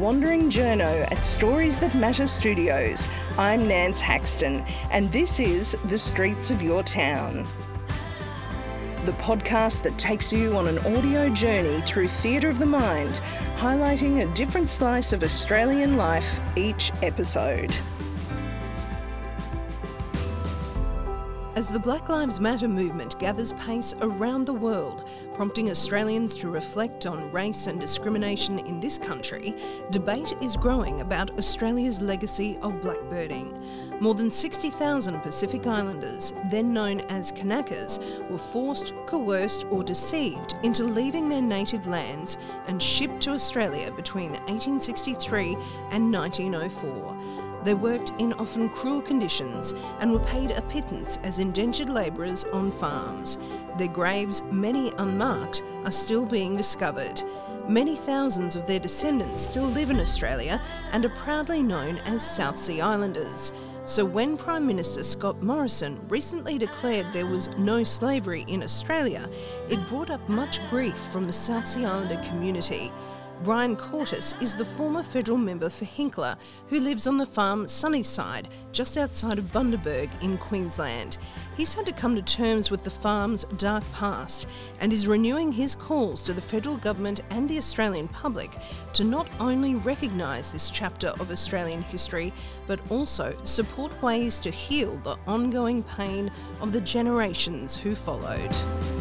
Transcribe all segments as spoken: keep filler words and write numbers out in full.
wandering journo at Stories That Matter Studios. I'm Nance Haxton, and this is The Streets of Your Town, the podcast that takes you on an audio journey through theatre of the mind, highlighting a different slice of Australian life each episode. As the Black Lives Matter movement gathers pace around the world, prompting Australians to reflect on race and discrimination in this country, debate is growing about Australia's legacy of blackbirding. More than sixty thousand Pacific Islanders, then known as Kanakas, were forced, coerced or deceived into leaving their native lands and shipped to Australia between eighteen sixty-three and nineteen oh four. They worked in often cruel conditions and were paid a pittance as indentured labourers on farms. Their graves, many unmarked, are still being discovered. Many thousands of their descendants still live in Australia and are proudly known as South Sea Islanders. So when Prime Minister Scott Morrison recently declared there was no slavery in Australia, it brought up much grief from the South Sea Islander community. Brian Cortis is the former federal member for Hinkler, who lives on the farm Sunnyside, just outside of Bundaberg in Queensland. He's had to come to terms with the farm's dark past and is renewing his calls to the federal government and the Australian public to not only recognise this chapter of Australian history, but also support ways to heal the ongoing pain of the generations who followed.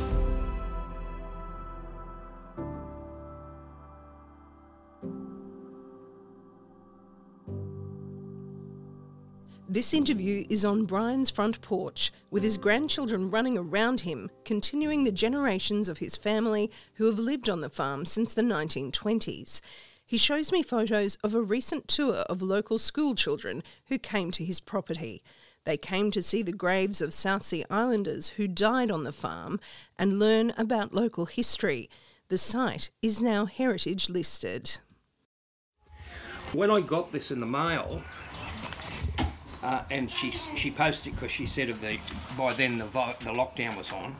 This interview is on Brian's front porch, with his grandchildren running around him, continuing the generations of his family who have lived on the farm since the nineteen twenties. He shows me photos of a recent tour of local school children who came to his property. They came to see the graves of South Sea Islanders who died on the farm and learn about local history. The site is now heritage listed. When I got this in the mail, Uh, and she she posted it because she said of the by then the vo- the lockdown was on.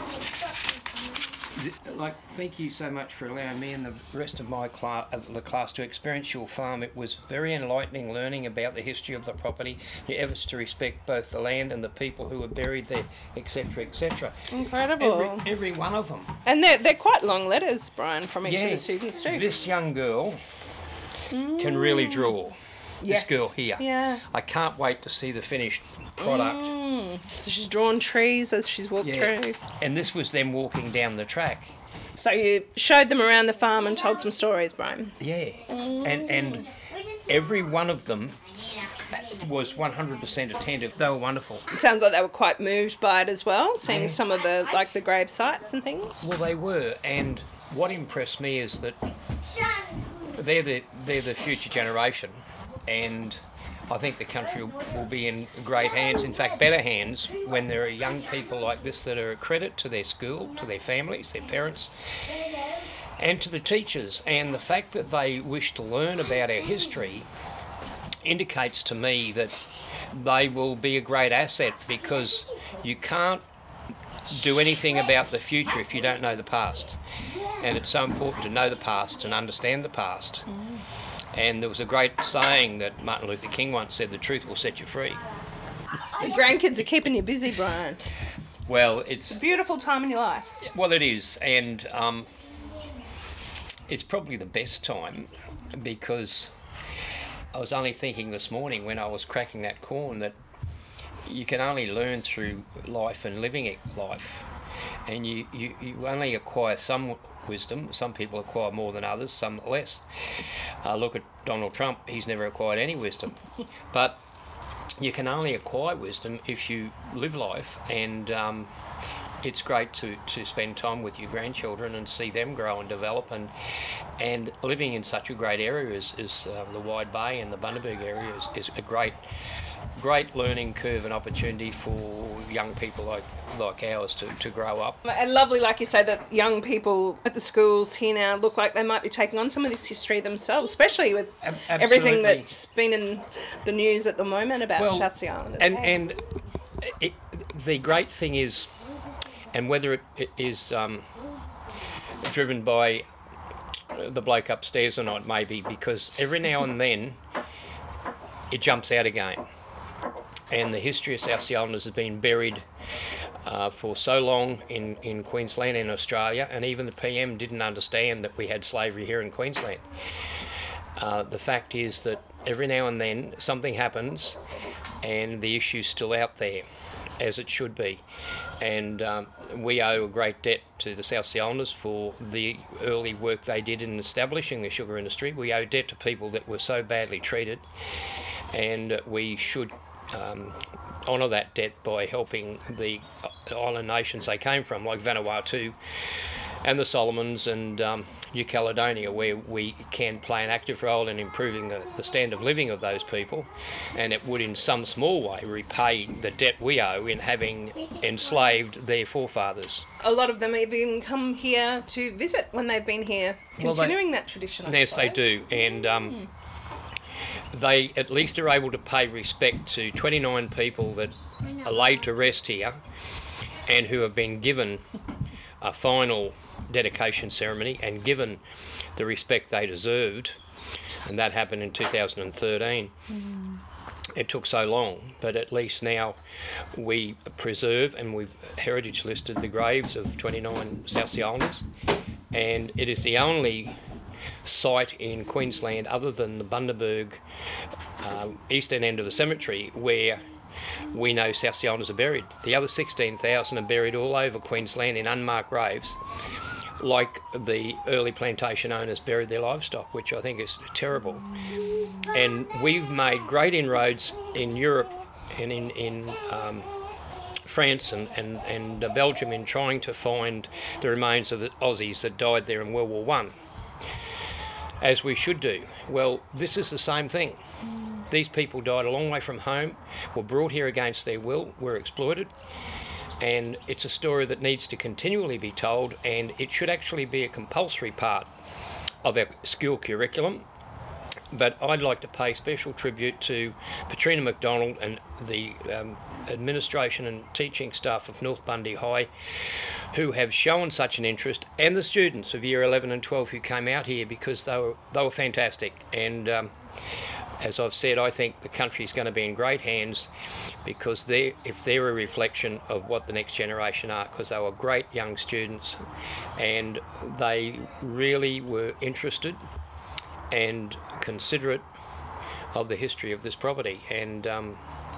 Like, thank you so much for allowing me and the rest of my class, uh, the class, to experience your farm. It was very enlightening learning about the history of the property, your efforts to respect both the land and the people who were buried there, et cetera, et cetera. Incredible. Every, every one of them. And they're they're quite long letters, Brian, from each yeah, of the students too. This young girl mm. can really draw. Yes. This girl here. Yeah. I can't wait to see the finished product. Mm. So she's drawn trees as she's walked yeah. through. And this was them walking down the track. So you showed them around the farm and told some stories, Brian. Yeah. Mm. And and every one of them was one hundred percent attentive. They were wonderful. It sounds like they were quite moved by it as well, seeing yeah. some of the, like, the grave sites and things. Well, they were. And what impressed me is that they're the they're the future generation. And I think the country will be in great hands, in fact better hands, when there are young people like this that are a credit to their school, to their families, their parents, and to the teachers. And the fact that they wish to learn about our history indicates to me that they will be a great asset, because you can't do anything about the future if you don't know the past. And it's so important to know the past and understand the past. Mm. And there was a great saying that Martin Luther King once said, the truth will set you free. The grandkids are keeping you busy, Brian. Well, it's... It's a beautiful time in your life. Well, it is. And um, it's probably the best time, because I was only thinking this morning when I was cracking that corn that you can only learn through life and living it life. And you, you, you only acquire some wisdom. Some people acquire more than others, some less. Uh, look at Donald Trump, he's never acquired any wisdom. But you can only acquire wisdom if you live life, and um, it's great to, to spend time with your grandchildren and see them grow and develop. And and living in such a great area as, as um, the Wide Bay and the Bundaberg area is, is a great great learning curve and opportunity for young people like like ours to, to grow up. And lovely, like you say, that young people at the schools here now look like they might be taking on some of this history themselves, especially with Ab- everything that's been in the news at the moment about well, South Sea Islanders. And, and it, the great thing is, and whether it, it is um, driven by the bloke upstairs or not, maybe, because every now and then it jumps out again. And the history of South Sea Islanders has been buried uh, for so long in, in Queensland and Australia, and even the P M didn't understand that we had slavery here in Queensland. Uh, the fact is that every now and then something happens and the issue's still out there, as it should be. And um, we owe a great debt to the South Sea Islanders for the early work they did in establishing the sugar industry. We owe debt to people that were so badly treated, and we should um, honour that debt by helping the island nations they came from, like Vanuatu and the Solomons and um, New Caledonia, where we can play an active role in improving the, the standard of living of those people, and it would in some small way repay the debt we owe in having enslaved their forefathers. A lot of them even come here to visit when they've been here, continuing well, they, that tradition, I Yes, suppose. they do, and um, mm. they at least are able to pay respect to twenty-nine people that are laid to rest here and who have been given a final dedication ceremony and given the respect they deserved, and that happened in two thousand thirteen. Mm. It took so long, but at least now we preserve and we've heritage listed the graves of twenty-nine South Sea Islanders, and it is the only site in Queensland other than the Bundaberg uh, eastern end of the cemetery where we know South Sea Islanders are buried. The other sixteen thousand are buried all over Queensland in unmarked graves, like the early plantation owners buried their livestock, which I think is terrible. And we've made great inroads in Europe and in, in um, France and, and, and Belgium in trying to find the remains of the Aussies that died there in World War One, as we should do. Well, this is the same thing. These people died a long way from home, were brought here against their will, were exploited, and it's a story that needs to continually be told, and it should actually be a compulsory part of our school curriculum. But I'd like to pay special tribute to Patrina McDonald and the um, administration and teaching staff of North Bundy High, who have shown such an interest, and the students of year eleven and twelve who came out here, because they were, they were fantastic. And um, as I've said, I think the country's going to be in great hands, because they're, if they're a reflection of what the next generation are, because they were great young students and they really were interested and considerate of the history of this property. And um,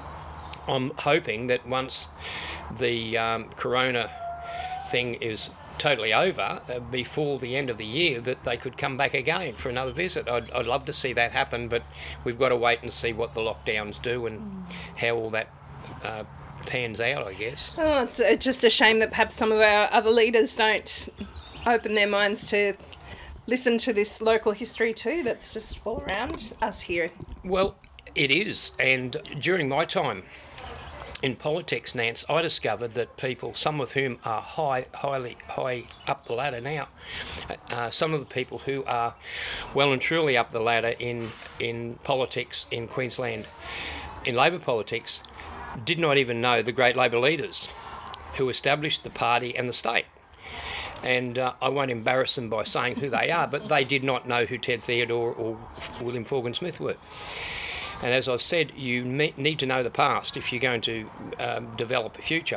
I'm hoping that once the um, corona thing is totally over, uh, before the end of the year, that they could come back again for another visit. I'd, I'd love to see that happen, but we've got to wait and see what the lockdowns do and mm. how all that uh, pans out, I guess. Oh, it's uh, just a shame that perhaps some of our other leaders don't open their minds to listen to this local history too that's just all around us here. Well, it is, and during my time in politics, Nance, I discovered that people, some of whom are high, highly high up the ladder now, uh, some of the people who are well and truly up the ladder in in politics in Queensland, in Labor politics, did not even know the great Labor leaders who established the party and the state. And uh, I won't embarrass them by saying who they are, but they did not know who Ted Theodore or William Forgan Smith were. And as I've said, you need to know the past if you're going to um, develop a future.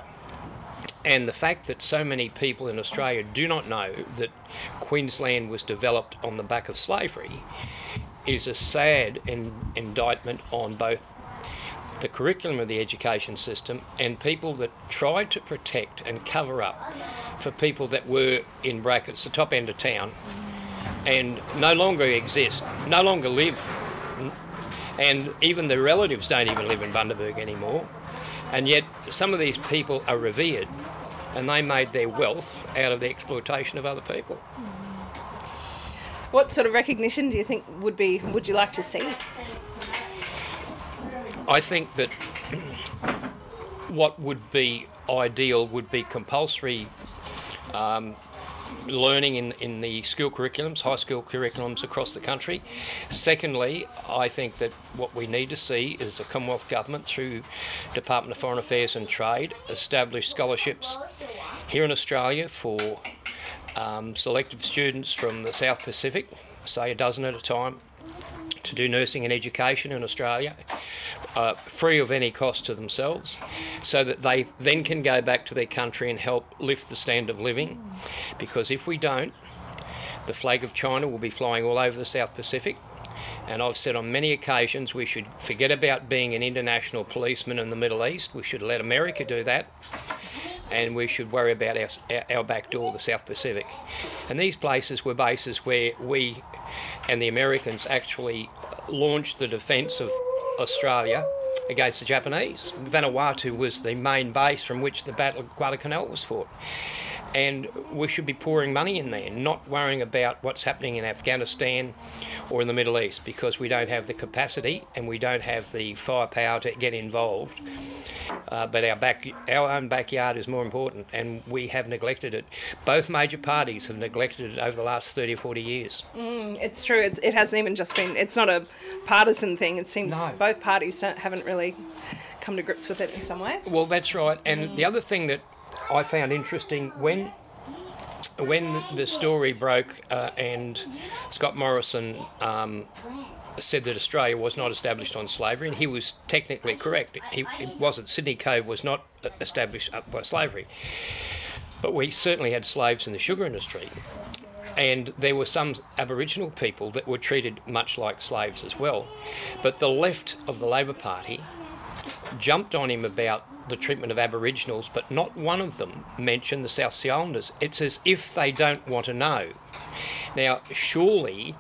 And the fact that so many people in Australia do not know that Queensland was developed on the back of slavery is a sad in, indictment on both the curriculum of the education system and people that tried to protect and cover up for people that were, in brackets, the top end of town and no longer exist, no longer live. And even the relatives don't even live in Bundaberg anymore. And yet some of these people are revered, and they made their wealth out of the exploitation of other people. What sort of recognition do you think would be would you like to see? I think that what would be ideal would be compulsory um, learning in, in the school curriculums, high school curriculums across the country. Secondly, I think that what we need to see is the Commonwealth Government, through Department of Foreign Affairs and Trade, establish scholarships here in Australia for um, selected students from the South Pacific, say a dozen at a time, to do nursing and education in Australia, uh, free of any cost to themselves, so that they then can go back to their country and help lift the standard of living. Because if we don't, the flag of China will be flying all over the South Pacific. And I've said on many occasions we should forget about being an international policeman in the Middle East. We should let America do that. And we should worry about our, our back door, the South Pacific. And these places were bases where we and the Americans actually launched the defence of Australia against the Japanese. Vanuatu was the main base from which the Battle of Guadalcanal was fought. And we should be pouring money in there, not worrying about what's happening in Afghanistan or in the Middle East, because we don't have the capacity and we don't have the firepower to get involved. Uh, but our back, our own backyard is more important, and we have neglected it. Both major parties have neglected it over the last thirty or forty years. Mm, it's true. It's, it hasn't even just been, it's not a partisan thing. It seems No. both parties don't, haven't really come to grips with it in some ways. Well, that's right. And mm. the other thing that I found interesting, when when the story broke uh, and Scott Morrison um, said that Australia was not established on slavery, and he was technically correct. He, it wasn't. Sydney Code was not established by slavery, but we certainly had slaves in the sugar industry. And there were some Aboriginal people that were treated much like slaves as well. But the left of the Labor Party jumped on him about the treatment of Aboriginals, but not one of them mentioned the South Sea Islanders. It's as if they don't want to know. Now, surely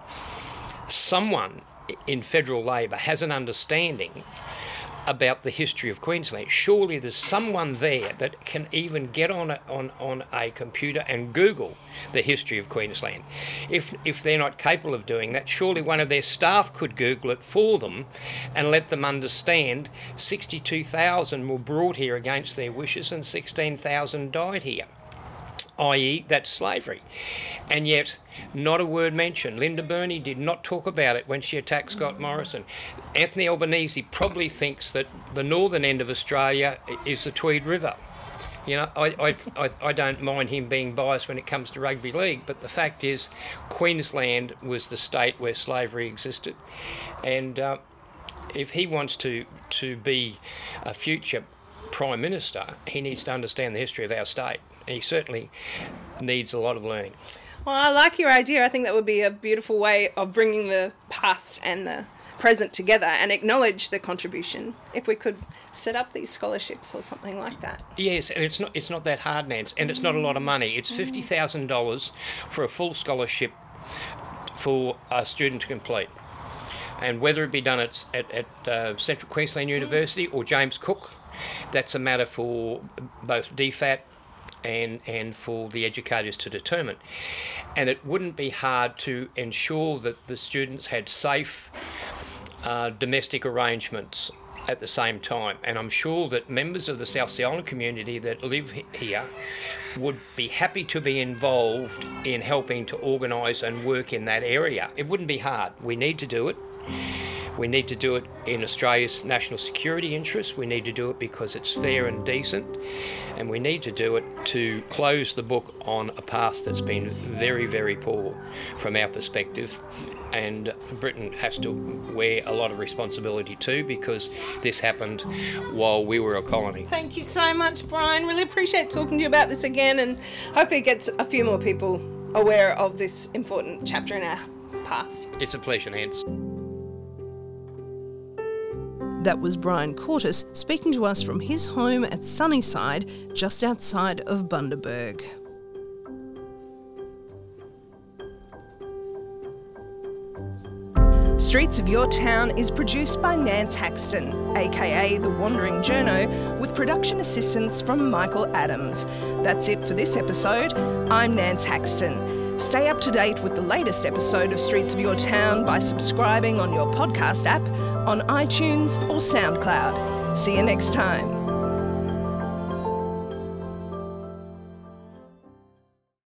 someone in federal Labor has an understanding about the history of Queensland. Surely there's someone there that can even get on a, on, on a computer and Google the history of Queensland. If if they're not capable of doing that, surely one of their staff could Google it for them and let them understand sixty-two thousand were brought here against their wishes and sixteen thousand died here, that is that's slavery. And yet, not a word mentioned. Linda Burney did not talk about it when she attacked Scott Morrison. Anthony Albanese probably thinks that the northern end of Australia is the Tweed River. You know, I, I, I, I don't mind him being biased when it comes to rugby league, but the fact is Queensland was the state where slavery existed. And uh, if he wants to, to be a future Prime Minister, he needs to understand the history of our state. He certainly needs a lot of learning. Well, I like your idea. I think that would be a beautiful way of bringing the past and the present together and acknowledge the contribution. If we could set up these scholarships or something like that. Yes, and it's not it's not that hard, Nance, and it's not a lot of money. It's fifty thousand dollars for a full scholarship for a student to complete. And whether it be done at, at, at uh, Central Queensland University or James Cook, that's a matter for both D FAT and and for the educators to determine. And it wouldn't be hard to ensure that the students had safe uh, domestic arrangements at the same time. And I'm sure that members of the South Sea Island community that live here would be happy to be involved in helping to organise and work in that area. It wouldn't be hard. We need to do it. We need to do it in Australia's national security interests. We need to do it because it's fair and decent. And we need to do it to close the book on a past that's been very, very poor from our perspective. And Britain has to wear a lot of responsibility too, because this happened while we were a colony. Thank you so much, Brian. Really appreciate talking to you about this again, and hopefully it gets a few more people aware of this important chapter in our past. It's a pleasure, Nance. That was Brian Cortis speaking to us from his home at Sunnyside, just outside of Bundaberg. Streets of Your Town is produced by Nance Haxton, aka The Wandering Journo, with production assistance from Michael Adams. That's it for this episode. I'm Nance Haxton. Stay up to date with the latest episode of Streets of Your Town by subscribing on your podcast app, on iTunes or SoundCloud. See you next time.